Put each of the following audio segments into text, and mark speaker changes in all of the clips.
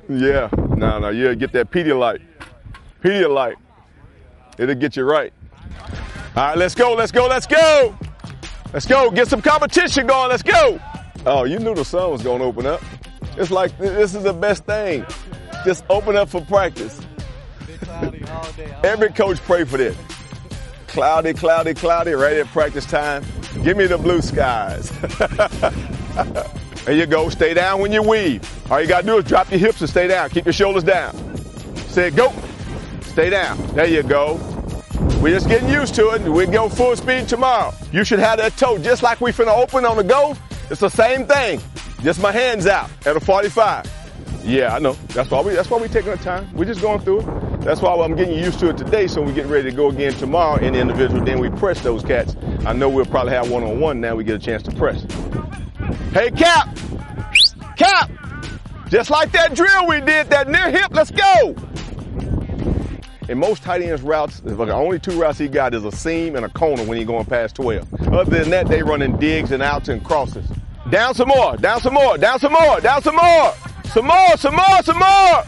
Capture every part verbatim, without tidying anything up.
Speaker 1: Yeah, no, no, you get that Pedialyte. Pedialyte. It'll get you right. All right, let's go, let's go, let's go. Let's go, get some competition going, let's go. Oh, you knew the sun was gonna open up. It's like, this is the best thing. Just open up for practice. Every coach pray for this. Cloudy, cloudy, cloudy, right at practice time. Give me the blue skies. There you go, stay down when you weave. All you gotta do is drop your hips and stay down. Keep your shoulders down. Say go, stay down. There you go. We're just getting used to it. We go full speed tomorrow. You should have that toe just like we finna open on the go. It's the same thing. Just my hands out at a forty-five. Yeah, I know. That's why we that's why we taking our time. We're just going through it. That's why I'm getting used to it today, so we get ready to go again tomorrow in the individual. Then we press those cats. I know we'll probably have one-on-one now. We get a chance to press. Hey, Cap! Cap! Just like that drill we did, that near hip, let's go! In most tight ends routes, the only two routes he got is a seam and a corner when he's going past twelve. Other than that, they running digs and outs and crosses. Down some more, down some more, down some more, down some more! Some more, some more, some more!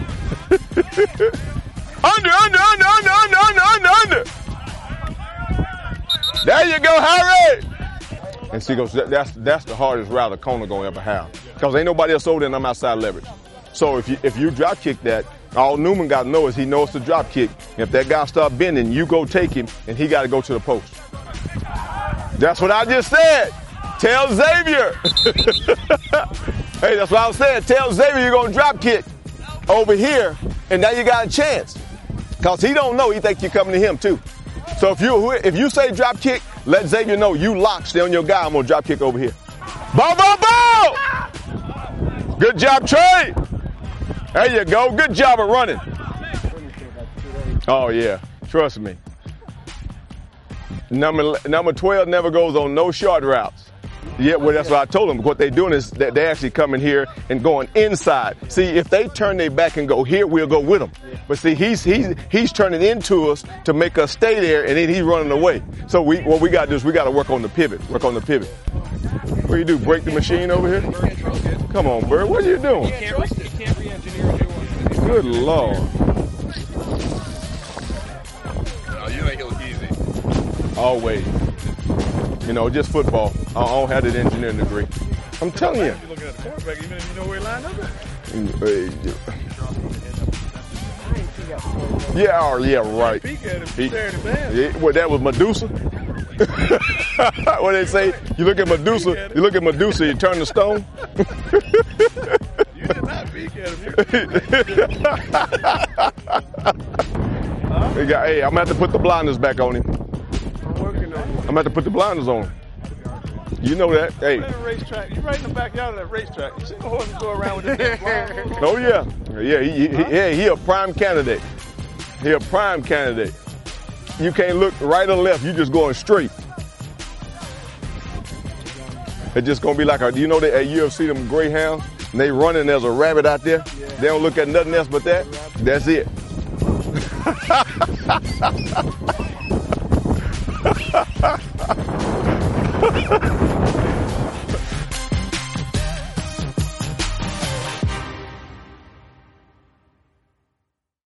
Speaker 1: Under, under, under, under, under, under, under, under! There you go, Harry! And see, goes that's that's the hardest route a corner gonna ever have. Because ain't nobody else over there and I'm outside leverage. So if you if you drop kick that, all Newman got to know is he knows the drop kick. If that guy start bending, you go take him, and he got to go to the post. That's what I just said. Tell Xavier. Hey, that's what I was saying. Tell Xavier you're going to drop kick over here, and now you got a chance. Because he don't know. He think you're coming to him, too. So if you if you say drop kick, let Xavier know you lock, stay on your guy. I'm going to drop kick over here. Ball, ball, ball! Good job, Trey. There you go. Good job of running. Oh, yeah. Trust me. Number number twelve never goes on no short routes. Yeah, well, that's what I told them. What they're doing is that they actually coming here and going inside. See, if they turn their back and go here, we'll go with them. But see, he's he's he's turning into us to make us stay there, and then he's running away. So we what we got to do is we got to work on the pivot. Work on the pivot. What do you do? Break the machine over here? Come on, Bird. What are you doing? Good Lord.
Speaker 2: No, you ain't gonna easy.
Speaker 1: Always. You know, just football. I don't have that engineering degree. I'm telling you.
Speaker 2: You're looking at the quarterback, even if you know where he lined up at.
Speaker 1: Yeah, or, yeah, right.
Speaker 2: Peek at him,
Speaker 1: He,
Speaker 2: staring at him.
Speaker 1: yeah, well, that was Medusa. What they say? You look at Medusa. You look at Medusa. You turn the stone.
Speaker 2: You did not peek at him.
Speaker 1: Huh? Got, hey, I'm gonna have to put the blinders back on him.
Speaker 2: I'm working on it.
Speaker 1: I'm gonna have to put the blinders on him. You know that. Hey.
Speaker 2: That racetrack. You right in the backyard of that racetrack. You see the horses go around with that blinders?
Speaker 1: Oh yeah, yeah. He, he, he, yeah, he a prime candidate. He a prime candidate. You can't look right or left. You just going straight. It's just gonna be like a. You know that at U F C them greyhounds, and they running. There's a rabbit out there.
Speaker 2: Yeah.
Speaker 1: They don't look at nothing else but that. That's it.